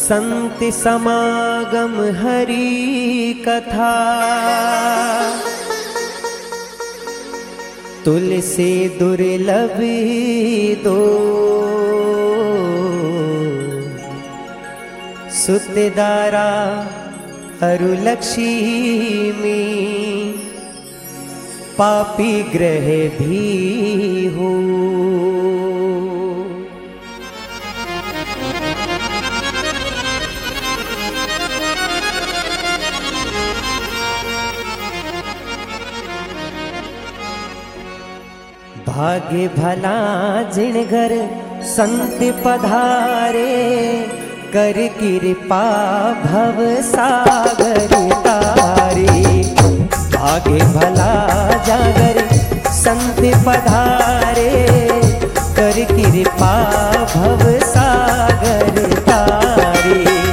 संत समागम हरि कथा, तुलसी दुर्लभ दो, सुतदारा अरु लक्ष्मी, पापी ग्रह भी हो। भाग्य भला जिन घर संत पधारे, कर कृपा भव सागर तारे। भाग्य भला जागर संत पधारे, कर कृपा भव सागर तारे।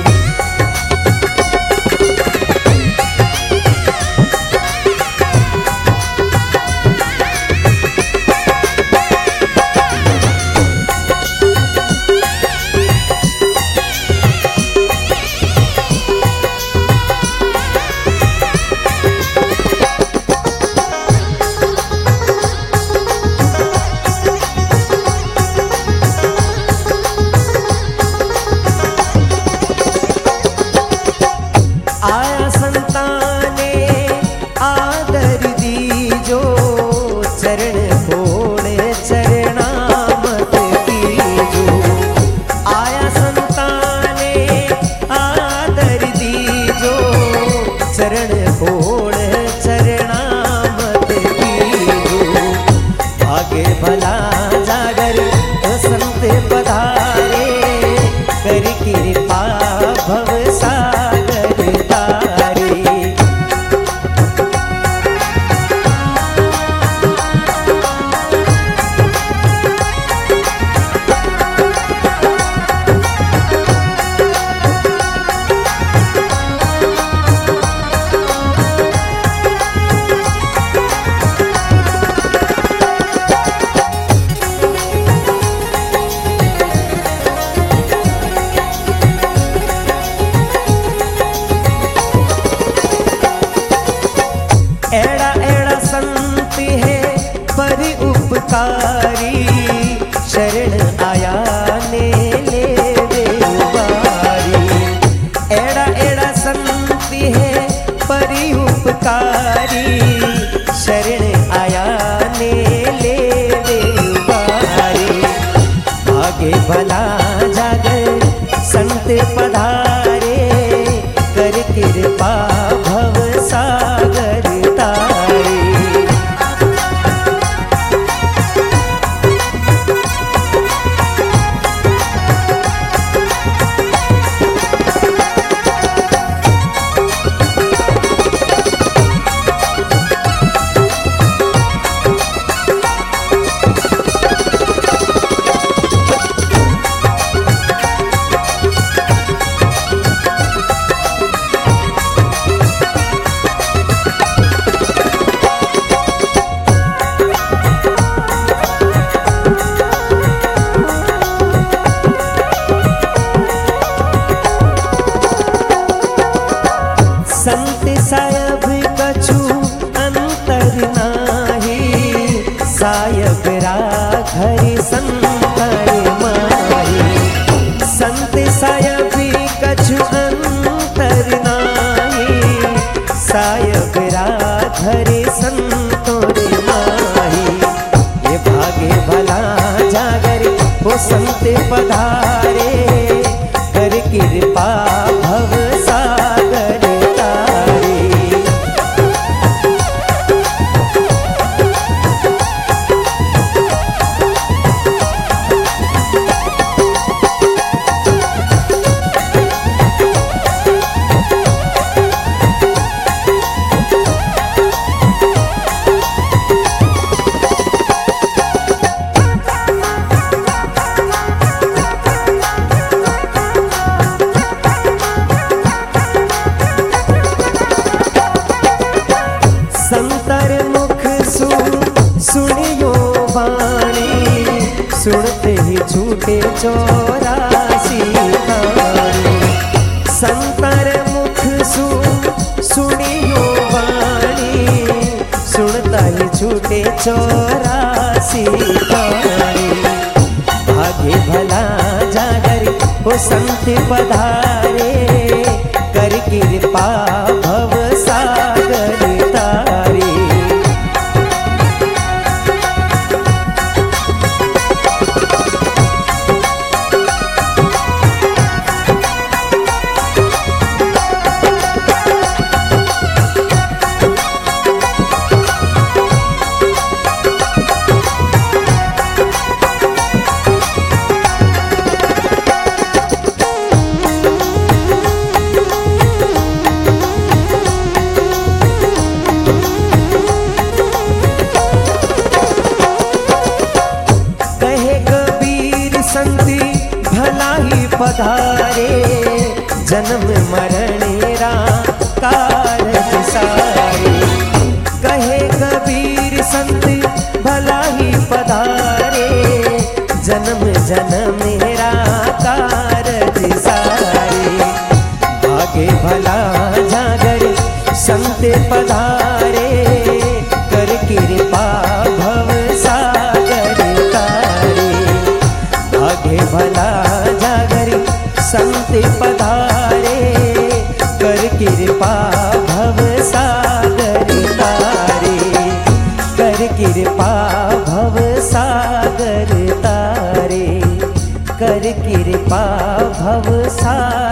आया संताने आदर दीजो, चरण घोड़े चरणामत कीजो। आया संताने आदर दीजो, चरण घोड़े चरणामत कीजो। भाग्य भला जागर संत पधारे, कर कृपा भव सागर तारे। एड़ा एड़ा संत है पर उपकारी, शरण आया ने लेवे उबारी। एड़ा एड़ा संत है पर उपकारी, शरण आया ने लेवे उबारी। भाग्य भला जागर संत पधारे, कर कृपा भव सागर तारे। संत सायब कछु अंतर नाही, सायब राघर संतर माही। संत सायब कछु अंतर नाही, सायब राघर संतोर माही। ये भाग्य भला जागर वो संत पधारे, कर कृपा भव सागर तारे। सुनते ही छूटे 84 कहानी। 84 पानी। भागे भला जागर हो संत पधारे, कर कृपा भव सागर तारे। पधारे जन्म मरण कारज सारे। कहे कबीर संत भला ही पधारे, जन्म जन्म मेरा कारज सारे। भागे भला जागर संत पधारे, कर कृपा भव सागर तारे। भागे भला संत पधारे, कर कृपा भव सागर तारे। कर कृपा भव सागर तारे, कर कृपा भव सागर।